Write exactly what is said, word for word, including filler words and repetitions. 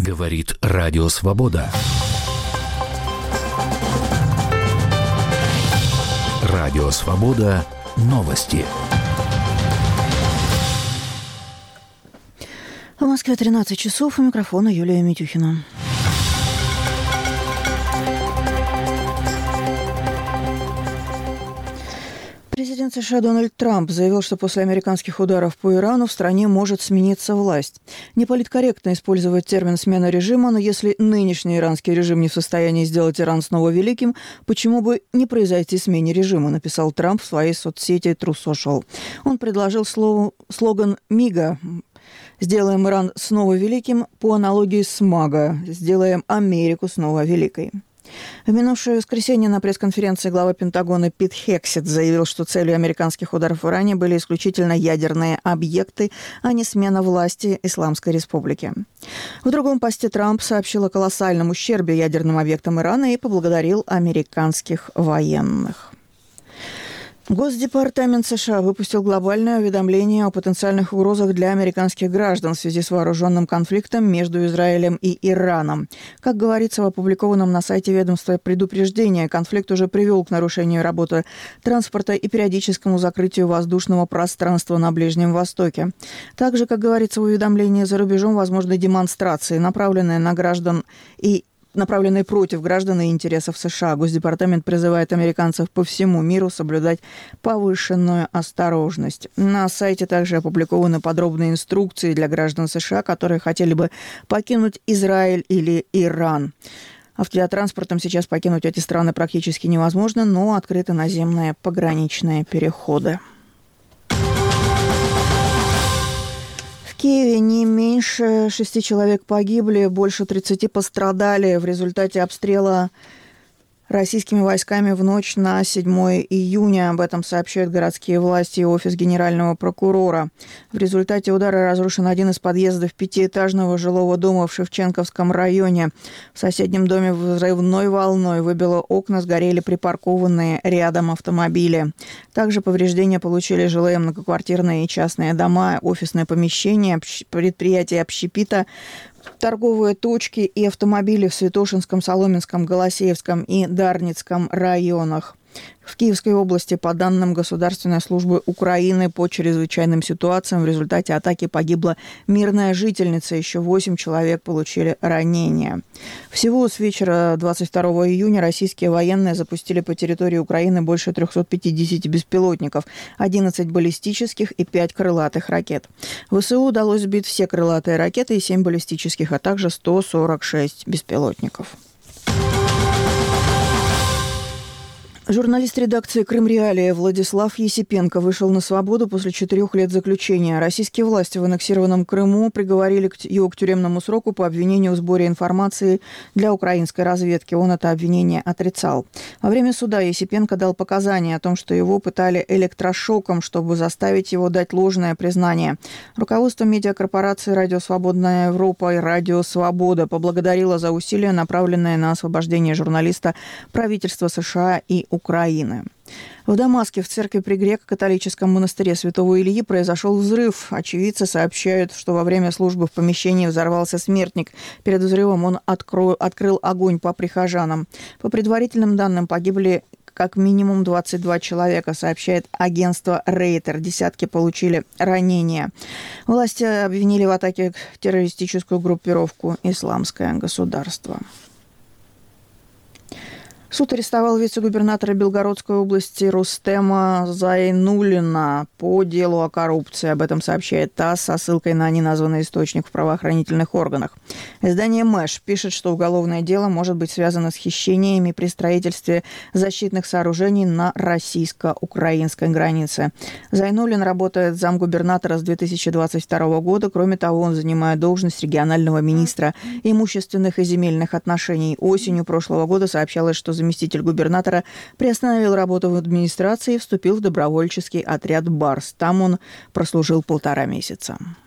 Говорит Радио Свобода. Радио Свобода. Новости. В Москве тринадцать часов. У микрофона Юлия Митюхина. Президент США Дональд Трамп заявил, что после американских ударов по Ирану в стране может смениться власть. Неполиткорректно использовать термин «смена режима», но если нынешний иранский режим не в состоянии сделать Иран снова великим, почему бы не произойти смене режима, написал Трамп в своей соцсети True Social. Он предложил слову, слоган «Мига» «Сделаем Иран снова великим» по аналогии с МАГА «Сделаем Америку снова великой». В минувшее воскресенье на пресс-конференции глава Пентагона Пит Хексет заявил, что целью американских ударов в Иране были исключительно ядерные объекты, а не смена власти Исламской Республики. В другом посте Трамп сообщил о колоссальном ущербе ядерным объектам Ирана и поблагодарил американских военных. Госдепартамент США выпустил глобальное уведомление о потенциальных угрозах для американских граждан в связи с вооруженным конфликтом между Израилем и Ираном. Как говорится в опубликованном на сайте ведомства предупреждении, конфликт уже привел к нарушению работы транспорта и периодическому закрытию воздушного пространства на Ближнем Востоке. Также, как говорится в уведомлении, за рубежом возможны демонстрации, направленные на граждан и направленные против граждан и интересов США. Госдепартамент призывает американцев по всему миру соблюдать повышенную осторожность. На сайте также опубликованы подробные инструкции для граждан США, которые хотели бы покинуть Израиль или Иран. Автотранспортом сейчас покинуть эти страны практически невозможно, но открыты наземные пограничные переходы. В Киеве не меньше шести человек погибли, больше тридцати пострадали в результате обстрела российскими войсками в ночь на седьмое июня. Об этом сообщают городские власти и офис генерального прокурора. В результате удара разрушен один из подъездов пятиэтажного жилого дома в Шевченковском районе. В соседнем доме взрывной волной выбило окна, сгорели припаркованные рядом автомобили. Также повреждения получили жилые многоквартирные и частные дома, офисные помещения, предприятия общепита, торговые точки и автомобили в Святошинском, Соломенском, Голосеевском и Дарницком районах. В Киевской области, по данным Государственной службы Украины по чрезвычайным ситуациям, в результате атаки погибла мирная жительница, еще восемь человек получили ранения. Всего с вечера двадцать второго июня российские военные запустили по территории Украины больше трехсот пятидесяти беспилотников, одиннадцать баллистических и пять крылатых ракет. ВСУ удалось сбить все крылатые ракеты и семь баллистических, а также сто сорок шесть беспилотников. Журналист редакции «Крым-Реалия» Владислав Есипенко вышел на свободу после четырех лет заключения. Российские власти в аннексированном Крыму приговорили его к тюремному сроку по обвинению в сборе информации для украинской разведки. Он это обвинение отрицал. Во время суда Есипенко дал показания о том, что его пытали электрошоком, чтобы заставить его дать ложное признание. Руководство медиакорпорации «Радио Свободная Европа» и «Радио Свобода» поблагодарило за усилия, направленные на освобождение журналиста правительства США и Украины. В Дамаске в церкви при греко-католическом монастыре Святого Ильи произошел взрыв. Очевидцы сообщают, что во время службы в помещении взорвался смертник. Перед взрывом он откро... открыл огонь по прихожанам. По предварительным данным, погибли как минимум двадцать два человека, сообщает агентство Рейтер. Десятки получили ранения. Власти обвинили в атаке террористическую группировку «Исламское государство». Суд арестовал вице-губернатора Белгородской области Рустема Зайнуллина по делу о коррупции. Об этом сообщает ТАСС со ссылкой на неназванный источник в правоохранительных органах. Издание «Мэш» пишет, что уголовное дело может быть связано с хищениями при строительстве защитных сооружений на российско-украинской границе. Зайнуллин работает замгубернатора с две тысячи двадцать второго года. Кроме того, он занимает должность регионального министра имущественных и земельных отношений. Осенью прошлого года сообщалось, что заместитель губернатора приостановил работу в администрации и вступил в добровольческий отряд «Барс». Там он прослужил полтора месяца.